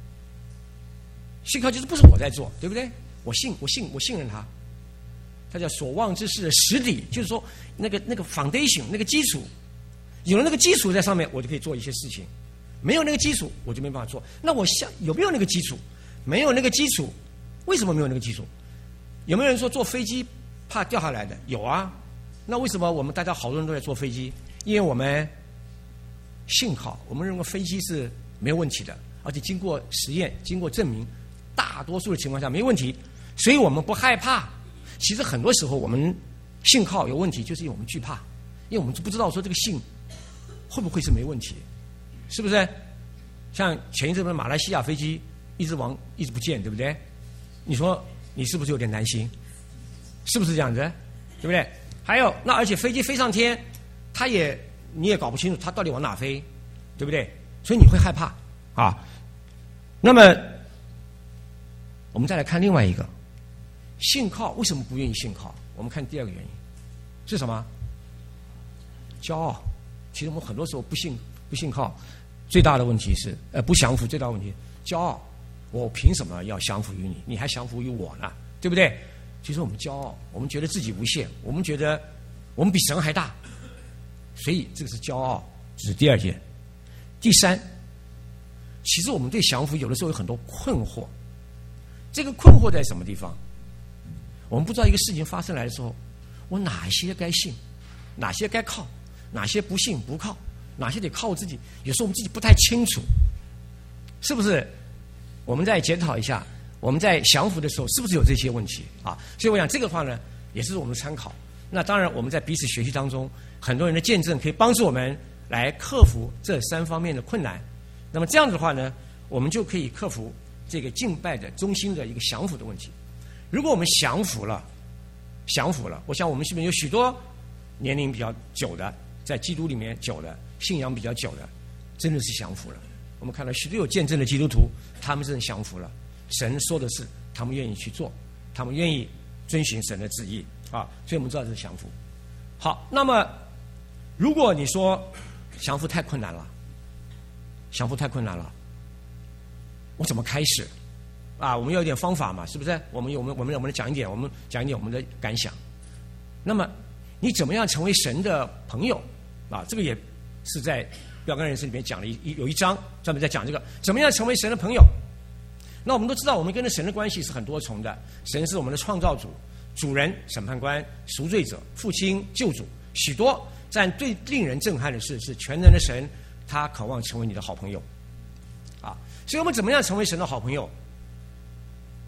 信靠就是不是我在做，对不对？我信，我信，我信任他。他叫所望之事的实底，就是说那个那个 foundation 那个基础，有了那个基础在上面，我就可以做一些事情。没有那个基础，我就没办法做。那我想有没有那个基础？没有那个基础，为什么没有那个基础？有没有人说坐飞机怕掉下来的？有啊。那为什么我们大家好多人都在坐飞机？因为我们信靠，我们认为飞机是没有问题的，而且经过实验、经过证明，大多数的情况下没问题，所以我们不害怕。其实很多时候我们信靠有问题，就是因为我们惧怕，因为我们不知道说这个信会不会是没问题，是不是？像前一阵子马来西亚飞机一直往一直不见，对不对？你说你是不是有点担心？是不是这样子？对不对？还有，那而且飞机飞上天，它也你也搞不清楚它到底往哪飞，对不对？所以你会害怕啊。那么我们再来看另外一个信靠，为什么不愿意信靠？我们看第二个原因是什么？骄傲。其实我们很多时候不信不信靠，最大的问题是呃不降服，最大的问题骄傲。我凭什么要降服于你？你还降服于我呢？对不对？其实我们骄傲，我们觉得自己无限，我们觉得我们比神还大，所以这个是骄傲，这是第二件。第三，其实我们对降服有的时候有很多困惑。这个困惑在什么地方？我们不知道一个事情发生来的时候，我哪些该信，哪些该靠，哪些不信不靠，哪些得靠自己。有时候我们自己不太清楚，是不是？我们再检讨一下，我们在降服的时候是不是有这些问题啊？所以我想这个话呢，也是我们的参考。那当然，我们在彼此学习当中，很多人的见证可以帮助我们来克服这三方面的困难。那么这样子的话呢，我们就可以克服这个敬拜的中心的一个降服的问题。如果我们降服了，降服了，我想我们这边有许多年龄比较久的，在基督里面久的，信仰比较久的，真的是降服了。我们看到许多有见证的基督徒，他们真的降服了。神说的是，他们愿意去做，他们愿意遵循神的旨意啊，所以我们知道这是降服。好，那么如果你说降服太困难了，降服太困难了，我怎么开始？啊，我们要有点方法嘛，是不是？我们有我们我们我们讲一点，我们讲一点我们的感想。那么你怎么样成为神的朋友？啊，这个也是在标杆人生里面讲了一有一章专门在讲这个怎么样成为神的朋友。那我们都知道，我们跟着神的关系是很多重的。神是我们的创造主、主人、审判官、赎罪者、父亲、救主，许多。但最令人震撼的是，是全能的神，他渴望成为你的好朋友。啊，所以我们怎么样成为神的好朋友？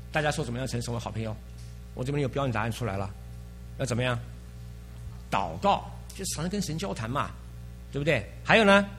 大家说怎么样成成为好朋友？我这边有标准答案出来了，要怎么样？祷告，就是常常跟神交谈嘛，对不对？还有呢，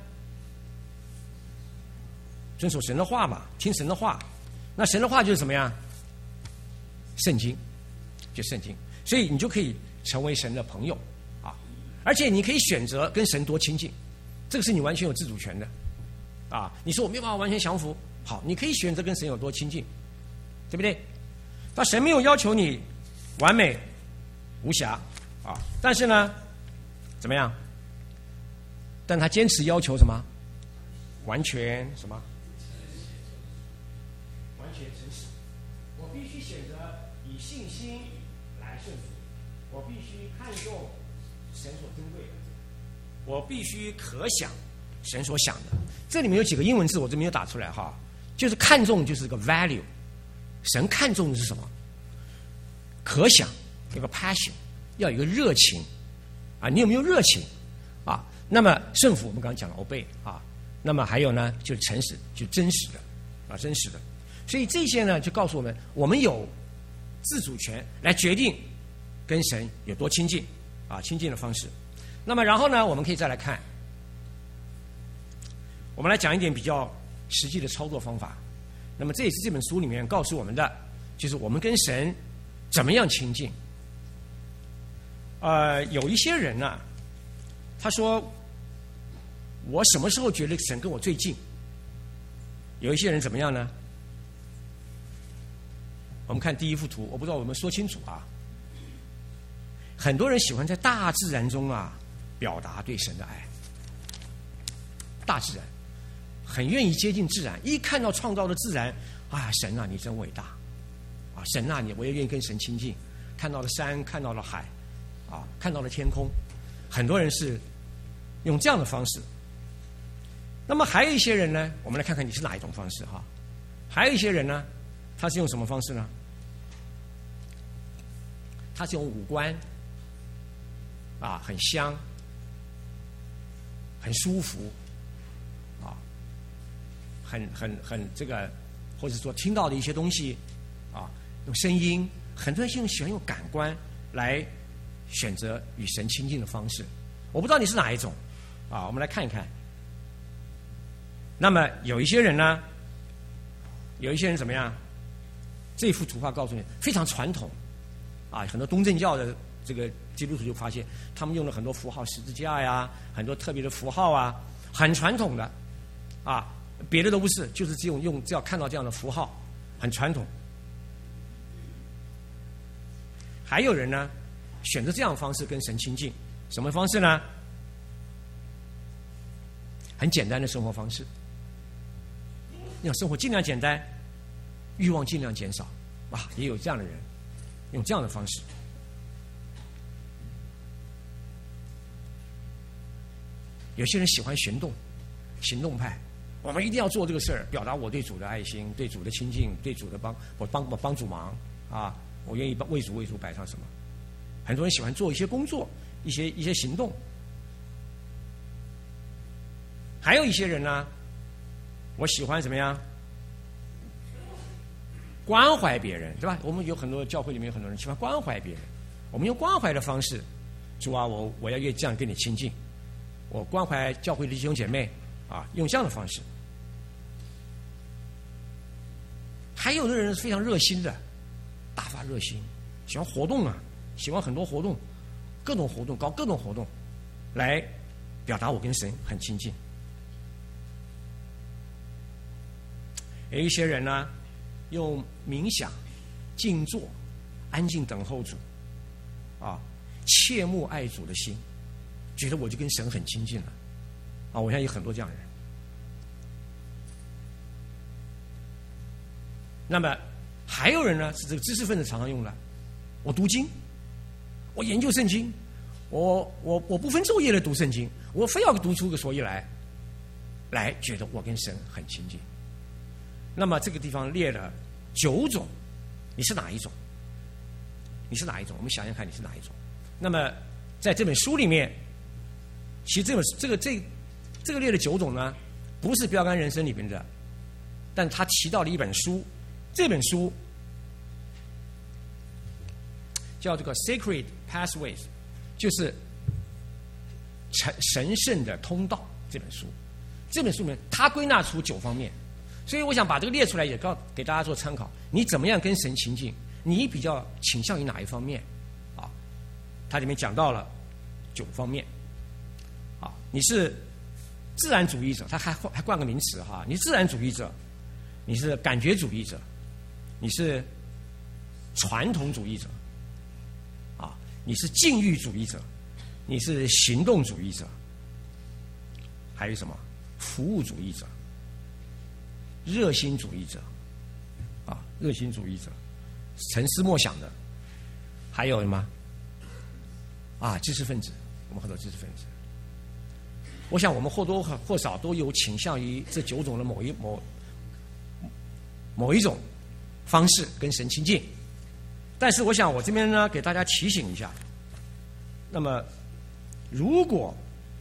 遵守神的话嘛，听神的话。那神的话就是什么样？圣经，就圣经。所以你就可以成为神的朋友啊，而且你可以选择跟神多亲近，这个是你完全有自主权的啊。你说我没有办法完全降服，好，你可以选择跟神有多亲近，对不对？那神没有要求你完美无瑕啊，但是呢，怎么样？但他坚持要求什么？完全什么？完全诚实。我必须选择以信心来顺服，我必须看重神所珍贵的，我必须可想神所想的。这里面有几个英文字，我这没有打出来哈，就是看重就是个 value， 神看重的是什么？可想，有个 passion， 要有一个热情啊，你有没有热情啊？那么顺服我们刚刚讲了 obey 啊，那么还有呢就是诚实，就真实的啊，真实的。所以这些呢就告诉我们，我们有自主权来决定跟神有多亲近啊，亲近的方式。那么然后呢，我们可以再来看，我们来讲一点比较实际的操作方法。那么这也是这本书里面告诉我们的，就是我们跟神怎么样亲近。呃，有一些人呢、啊，他说我什么时候觉得神跟我最近？有一些人怎么样呢？我们看第一幅图，我不知道我们说清楚啊。很多人喜欢在大自然中啊表达对神的爱，大自然很愿意接近自然，一看到创造的自然啊，神啊，你真伟大啊，神啊，你我也愿意跟神亲近。看到了山，看到了海，啊，看到了天空，很多人是用这样的方式。那么还有一些人呢，我们来看看你是哪一种方式哈。还有一些人呢，他是用什么方式呢？他是用五官，啊，很香，很舒服，啊，很很很这个，或者说听到的一些东西，啊，用声音，很多人喜喜欢用感官来选择与神亲近的方式。我不知道你是哪一种，啊，我们来看一看。那么有一些人呢，有一些人怎么样？这幅图画告诉你非常传统，啊，很多东正教的这个基督徒就发现，他们用了很多符号，十字架呀，很多特别的符号啊，很传统的，啊，别的都不是，就是只有用只要看到这样的符号，很传统。还有人呢，选择这样的方式跟神亲近，什么方式呢？很简单的生活方式，让生活尽量简单，欲望尽量减少，啊，也有这样的人，用这样的方式。有些人喜欢行动，行动派，我们一定要做这个事儿，表达我对主的爱心，对主的亲近，对主的帮，我帮我帮主忙啊，我愿意帮为主为主摆上什么。很多人喜欢做一些工作，一些一些行动。还有一些人呢，我喜欢怎么样？关怀别人，对吧？我们有很多教会里面有很多人喜欢关怀别人，我们用关怀的方式，主啊，我我要越这样跟你亲近，我关怀教会的弟兄姐妹啊，用这样的方式。还有的人是非常热心的，大发热心，喜欢活动啊，喜欢很多活动，各种活动，搞各种活动，来表达我跟神很亲近。有一些人呢，用冥想、静坐、安静等候主，啊，切慕爱主的心，觉得我就跟神很亲近了，啊，我相信有很多这样的人。那么还有人呢，是这个知识分子常常用的，我读经，我研究圣经，我我我不分昼夜的读圣经，我非要读出个所以来，来觉得我跟神很亲近。那么这个地方列了九种，你是哪一种？你是哪一种？我们想想看，你是哪一种？那么在这本书里面，其实这本这个这这个列的九种呢，不是标杆人生里面的，但他提到了一本书，这本书叫这个 Sacred Pathways， 就是神神圣的通道这本书。这本书里面，它归纳出九方面，所以我想把这个列出来，也告给大家做参考。你怎么样跟神亲近？你比较倾向于哪一方面？啊，它里面讲到了九方面。啊，你是自然主义者，他还还冠个名词哈，你是自然主义者，你是感觉主义者，你是传统主义者，啊，你是禁欲主义者，你是行动主义者，还有什么？服务主义者、热心主义者，啊，热心主义者，沉思默想的，还有什么？啊，知识分子，我们很多知识分子。我想我们或多或少都有倾向于这九种的某一某某一种方式跟神亲近，但是我想我这边呢给大家提醒一下，那么如果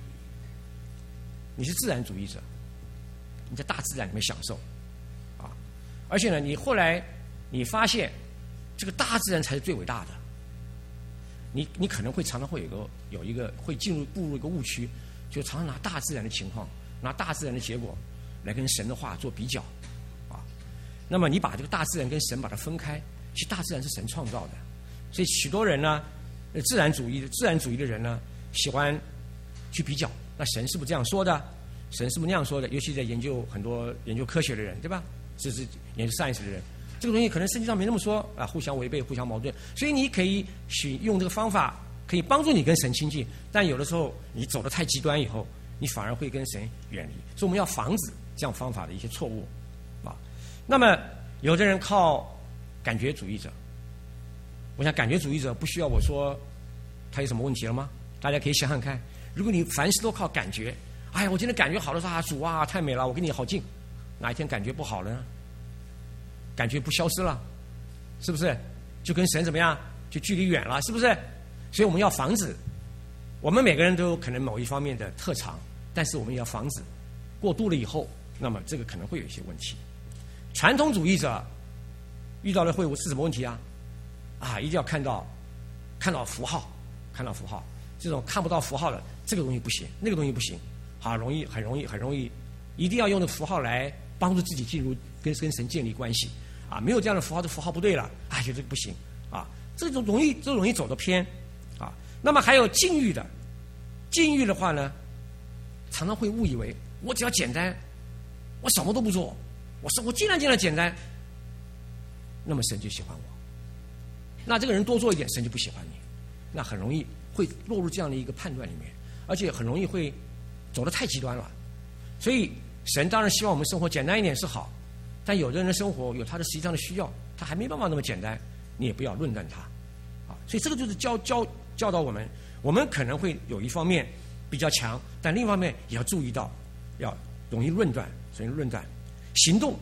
你是自然主义者，你在大自然里面享受，啊，而且呢，你后来你发现这个大自然才是最伟大的，你你可能会常常会有一个有一个会进入步入一个误区，就常常拿大自然的情况，拿大自然的结果来跟神的话做比较，啊，那么你把这个大自然跟神把它分开，其实大自然是神创造的，所以许多人呢，自然主义自然主义的人呢，喜欢去比较。那神是不是这样说的？神是不是那样说的？尤其在研究很多研究科学的人，对吧？这是研究 science 的人，这个东西可能圣经上没那么说啊，互相违背、互相矛盾。所以你可以去用这个方法，可以帮助你跟神亲近。但有的时候你走得太极端以后，你反而会跟神远离。所以我们要防止这样方法的一些错误啊。那么有的人靠感觉主义者，我想感觉主义者不需要我说他有什么问题了吗？大家可以想想看。如果你凡事都靠感觉，哎呀，我今天感觉好了，说啊，主啊，太美了，我跟你好近。哪一天感觉不好了呢？感觉不消失了，是不是？就跟神怎么样？就距离远了，是不是？所以我们要防止，我们每个人都有可能某一方面的特长，但是我们也要防止过度了以后，那么这个可能会有一些问题。传统主义者遇到的会是什么问题啊？啊，一定要看到看到符号，看到符号。这种看不到符号的，这个东西不行，那个东西不行，好容易很容易很容易，一定要用的符号来帮助自己进入跟跟神建立关系啊！没有这样的符号，这符号不对了，哎，觉得不行啊！这种容易，这容易走得偏啊。那么还有禁欲的，禁欲的话呢，常常会误以为我只要简单，我什么都不做，我生活尽量尽量简单，那么神就喜欢我。那这个人多做一点，神就不喜欢你，那很容易会落入这样的一个判断里面，而且很容易会走得太极端了。所以神当然希望我们生活简单一点是好，但有的人的生活有他的实际上的需要，他还没办法那么简单，你也不要论断他啊。所以这个就是教教教导我们，我们可能会有一方面比较强，但另一方面也要注意到，要容易论断，容易论断。行动，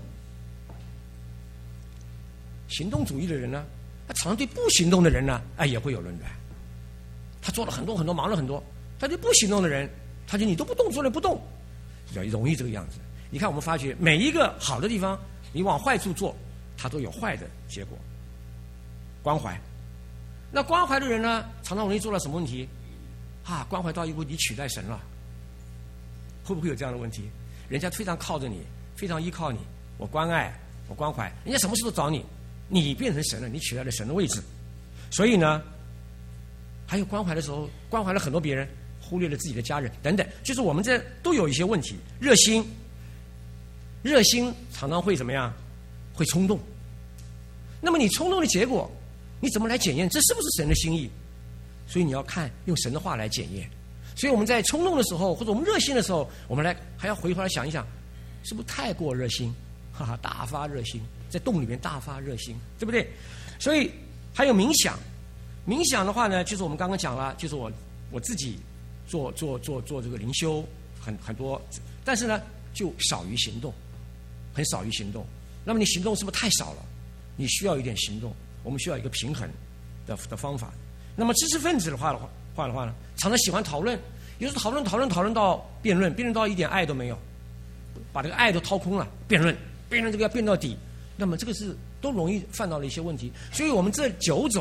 行动主义的人呢，他常常对不行动的人呢，哎也会有论断。他做了很多很多，忙了很多，但对不行动的人，他就你都不动，做了不动，比较容易这个样子。你看，我们发觉每一个好的地方，你往坏处做，它都有坏的结果。关怀，那关怀的人呢，常常容易做到什么问题？啊，关怀到一步，你取代神了，会不会有这样的问题？人家非常靠着你，非常依靠你，我关爱，我关怀，人家什么事都找你，你变成神了，你取代了神的位置。所以呢，还有关怀的时候，关怀了很多别人，忽略了自己的家人等等，就是我们这都有一些问题。热心，热心常常会怎么样？会冲动。那么你冲动的结果，你怎么来检验这是不是神的心意？所以你要看用神的话来检验。所以我们在冲动的时候，或者我们热心的时候，我们来还要回头来想一想，是不是太过热心？哈哈，大发热心，在洞里面大发热心，对不对？所以还有冥想。冥想的话呢，就是我们刚刚讲了，就是我我自己做做做做这个灵修，很很多，但是呢，就少于行动，很少于行动。那么你行动是不是太少了？你需要一点行动，我们需要一个平衡的的方法。那么知识分子的话的话话的话呢，常常喜欢讨论，有时候讨论讨论讨论到辩论，辩论到一点爱都没有，把这个爱都掏空了，辩论辩论这个要辩到底，那么这个是都容易犯到了一些问题。所以我们这九种。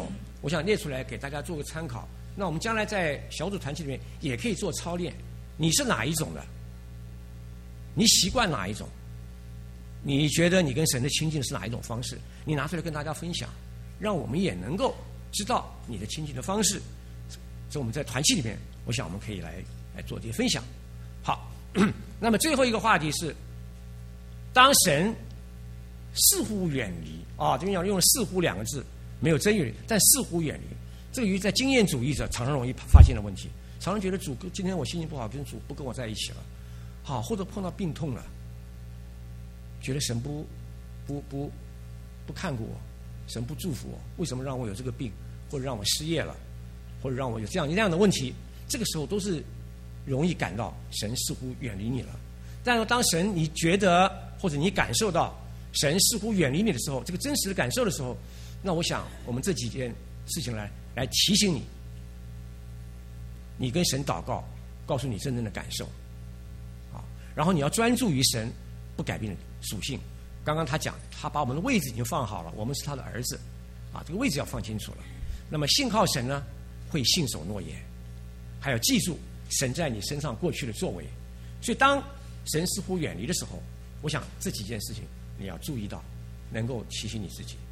我想列出来给大家做个参考。那我们将来在小组团契里面也可以做操练。你是哪一种的？你习惯哪一种？你觉得你跟神的亲近是哪一种方式？你拿出来跟大家分享，让我们也能够知道你的亲近的方式。所以我们在团契里面，我想我们可以来来做这些分享。好，那么最后一个话题是，当神似乎远离啊，这边讲用了似乎两个字，没有真远离，但似乎远离。这个与在经验主义者常常容易发现的问题，常常觉得主今天我心情不好，跟主不跟我在一起了，好，或者碰到病痛了，觉得神不不不不看顾我，神不祝福我，为什么让我有这个病，或者让我失业了，或者让我有这样那样的问题？这个时候都是容易感到神似乎远离你了。但是当神你觉得或者你感受到神似乎远离你的时候，这个真实的感受的时候，那我想我们这几件事情来来提醒你，你跟神祷告，告诉你真正的感受，啊，然后你要专注于神不改变的属性。刚刚他讲，他把我们的位置已经放好了，我们是他的儿子，啊，这个位置要放清楚了。那么信靠神呢，会信守诺言，还有记住神在你身上过去的作为。所以当神似乎远离的时候，我想这几件事情你要注意到，能够提醒你自己。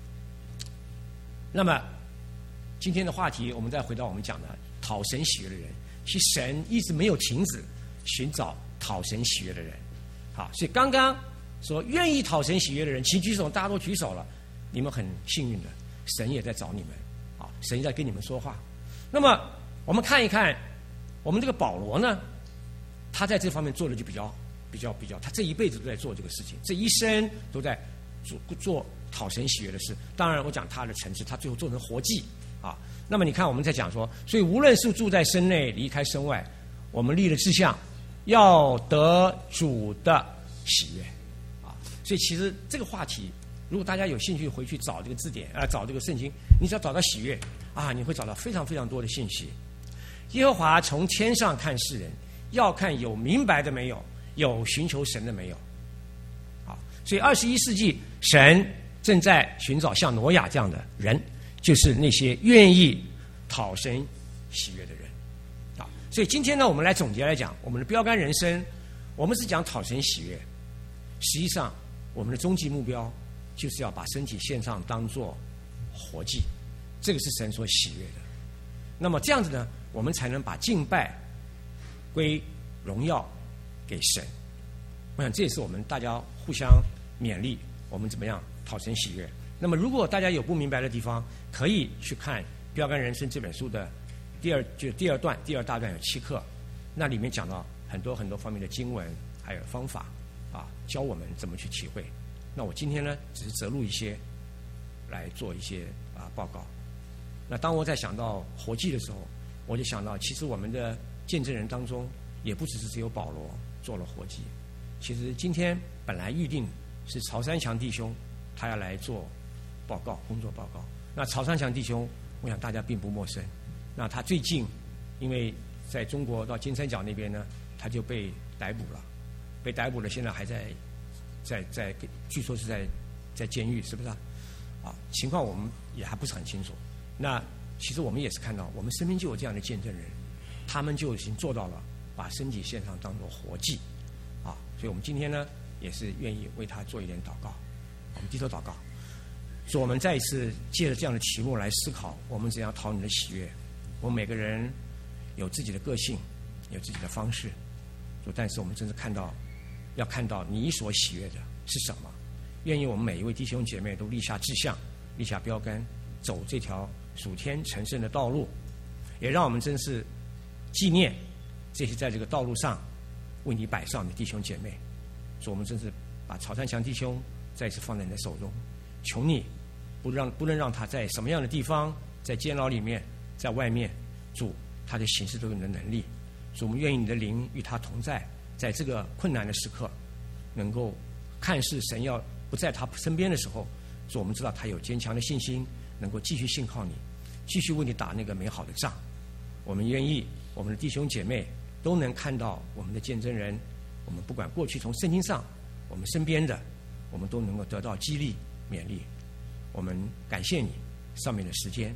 那么今天的话题，我们再回到我们讲的讨神喜悦的人，其实神一直没有停止寻找讨神喜悦的人。好，所以刚刚说愿意讨神喜悦的人，请举手，大家都举手了，你们很幸运的，神也在找你们，啊，神也在跟你们说话。那么我们看一看，我们这个保罗呢，他在这方面做的就比较比较比较，他这一辈子都在做这个事情，这一生都在做做讨神喜悦的事。当然，我讲他的层次，他最后做成活祭啊。那么你看，我们在讲说，所以无论是住在身内，离开身外，我们立了志向，要得主的喜悦啊。所以其实这个话题，如果大家有兴趣回去找这个字典啊、呃，找这个圣经，你只要找到喜悦啊，你会找到非常非常多的信息。耶和华从天上看世人，要看有明白的没有，有寻求神的没有。好，所以二十一世纪，神正在寻找像挪亚这样的人，就是那些愿意讨神喜悦的人。啊，所以今天呢，我们来总结来讲，我们的标杆人生，我们是讲讨神喜悦，实际上我们的终极目标就是要把身体献上，当作活祭，这个是神所喜悦的。那么这样子呢，我们才能把敬拜归荣耀给神。我想这也是我们大家互相勉励，我们怎么样讨神喜悦。那么如果大家有不明白的地方，可以去看《标杆人生》这本书的第二就第二段第二大段有七课，那里面讲到很多很多方面的经文还有方法啊，教我们怎么去体会。那我今天呢，只是择录一些来做一些啊报告。那当我在想到活祭的时候，我就想到，其实我们的见证人当中，也不只是只有保罗做了活祭。其实今天本来预定是曹三强弟兄他要来做报告工作报告。那曹三强弟兄，我想大家并不陌生。那他最近因为在中国到金三角那边呢，他就被逮捕了，被逮捕了，现在还在在在据说是在在监狱，是不是啊？啊，情况我们也还不是很清楚。那其实我们也是看到，我们身边就有这样的见证人，他们就已经做到了把身体献上当作活祭，啊，所以我们今天呢也是愿意为他做一点祷告，我们低头祷告，所以我们再一次借着这样的题目来思考，我们怎样讨你的喜悦。我们每个人有自己的个性，有自己的方式，但是我们真是看到，要看到你所喜悦的是什么。愿意我们每一位弟兄姐妹都立下志向，立下标杆，走这条属天成圣的道路，也让我们真是纪念这些在这个道路上为你摆上的弟兄姐妹。所以我们真是把曹三强弟兄再次放在你的手中，求你不让不能让他在什么样的地方，在监牢里面，在外面，主他的行事都有你的能力。所以我们愿意你的灵与他同在，在这个困难的时刻，能够看似神要不在他身边的时候，所以我们知道他有坚强的信心，能够继续信靠你，继续为你打那个美好的仗。我们愿意我们的弟兄姐妹都能看到我们的见证人，我们不管过去从圣经上我们身边的，我们都能够得到激励勉励。我们感谢你上面的时间，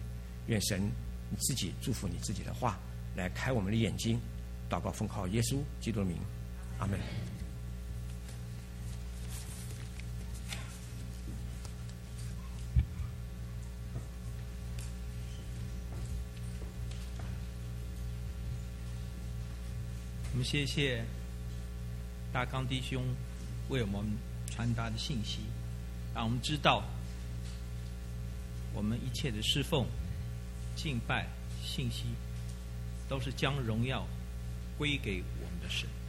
愿神你自己祝福你自己的话，来开我们的眼睛。祷告奉靠耶稣基督的名，阿门。 我们谢谢大刚弟兄为我们传达的信息，让我们知道我们一切的侍奉、敬拜、信息，都是将荣耀归给我们的神。